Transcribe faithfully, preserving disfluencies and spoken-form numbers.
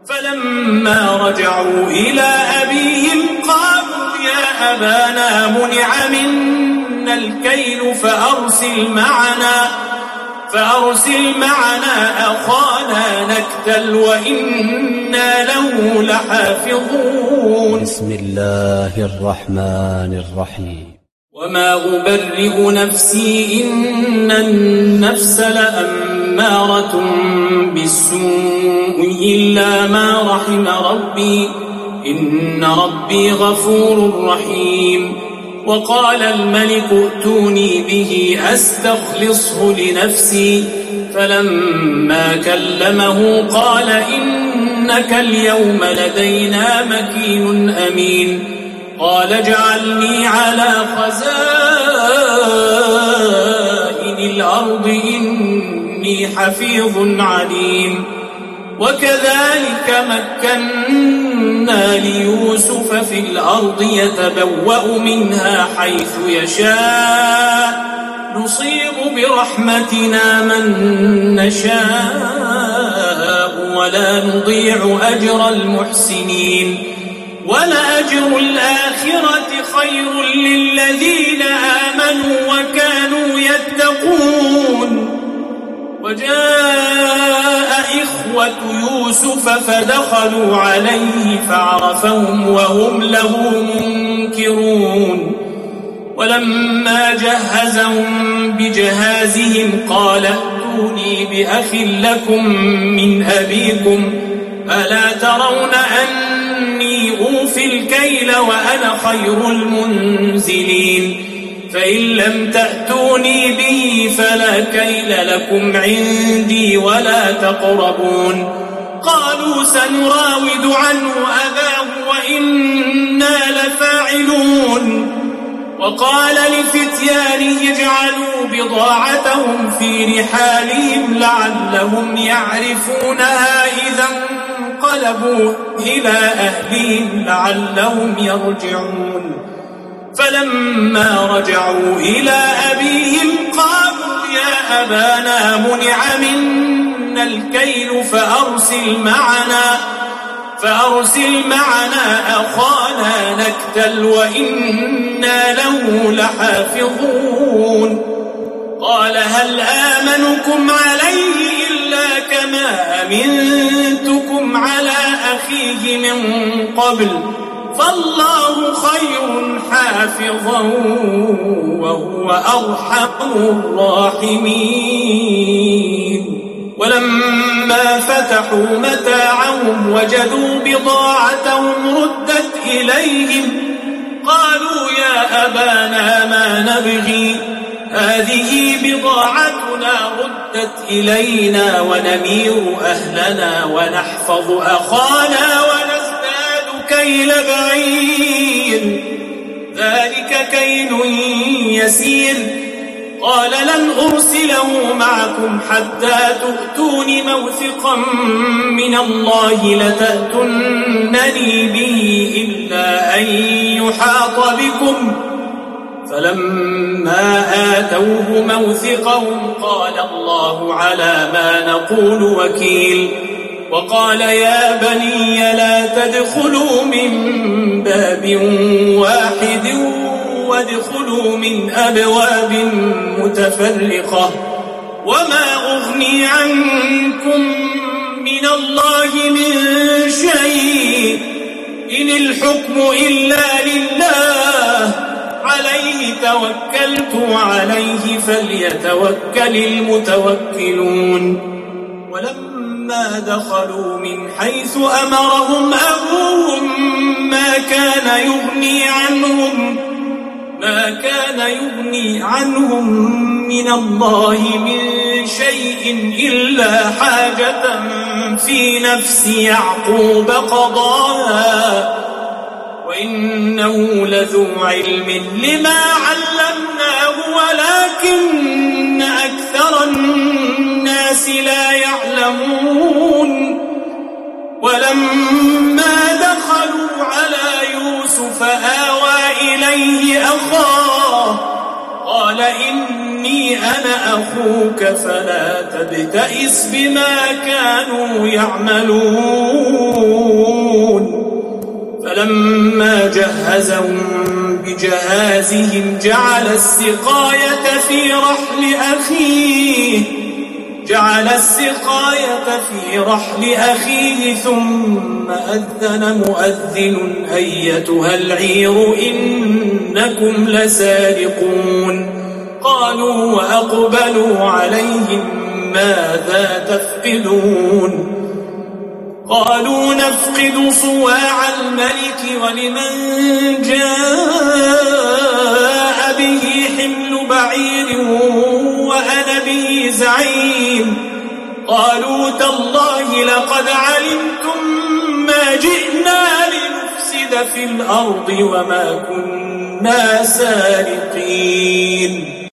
فلما رجعوا إلى أبيهم قالوا يا أبانا منع منا الكيل فأرسل معنا فأرسل معنا أخانا نكتل وإنا له لحافظون. بسم الله الرحمن الرحيم. وما أبرئ نفسي إن النفس لأمارة بالسوء إلا ما رحم ربي إن ربي غفور رحيم. وقال الملك ائتوني به أستخلصه لنفسي فلما كلمه قال إنك اليوم لدينا مكين أمين. قال اجعلني على خزائن الأرض إني حفيظ عليم. وكذلك مكنا ليوسف في الأرض يتبوأ منها حيث يشاء نصيب برحمتنا من نشاء ولا نضيع أجر المحسنين. ولأجر الآخرة خير للذين آمنوا وكانوا يتقون. وجاء إخوة يوسف فدخلوا عليه فعرفهم وهم له منكرون. ولما جهزهم بجهازهم قال ائتوني بأخ لكم من أبيكم ألا ترون أني أوفي الكيل وأنا خير المنزلين. فإن لم تأتوني به فلا كيل لكم عندي ولا تقربون. قالوا سنراود عنه أباه وإنا لفاعلون. وقال لفتيانه اجعلوا بضاعتهم في رحالهم لعلهم يعرفونها إذا انقلبوا إلى أهلهم لعلهم يرجعون. فلما رجعوا إلى أبيهم قالوا يا أبانا منع منا الكيل فأرسل معنا فأرسل معنا أخانا نكتل وإنا له لحافظون. قال هل آمنكم عليه إلا كما أمنتكم على أخيه من قبل فالله خير حافظا وهو أرحم الراحمين. ولما فتحوا متاعهم وجدوا بضاعتهم ردت إليهم قالوا يا أبانا ما نبغي هذه بضاعتنا ردت إلينا ونمير أهلنا ونحفظ أخانا ونزداد كيل بعير ذلك كيل يسير. قال لن أرسله معكم حتى تؤتون موثقا من الله لتأتونني به إلا أن يحاط بكم. فلما آتوه موثقهم قال الله على ما نقول وكيل. وقال يا بني لا تدخلوا من باب واحد وادخلوا من أبواب متفرقة وما أغني عنكم من الله من شيء إن الحكم إلا لله عليه توكلت وعليه فليتوكل المتوكلون. ولما دخلوا من حيث أمرهم أبوهم ما كان يغني عنهم ما كان يغني عنهم من الله من شيء إلا حاجة في نفس يعقوب قضاها وإنه لذو علم لما علمناه ولكن أكثر الناس لا يعلمون. ولما دخلوا على يوسف آوى إليه أخاه قال إني أنا أخوك فلا تبتئس بما كانوا يعملون. بجهازهم جعل السقاية في رحل أخيه جعل السقاية في رحل أخيه ثم أذن مؤذن أيتها العير إنكم لسارقون قالوا وأقبلوا عليهم ماذا تفقدون قالوا نفقد صواع الملك ولمن جاء به حمل بعير وأنا به زعيم قالوا تالله لقد علمتم ما جئنا لنفسد في الأرض وما كنا سارقين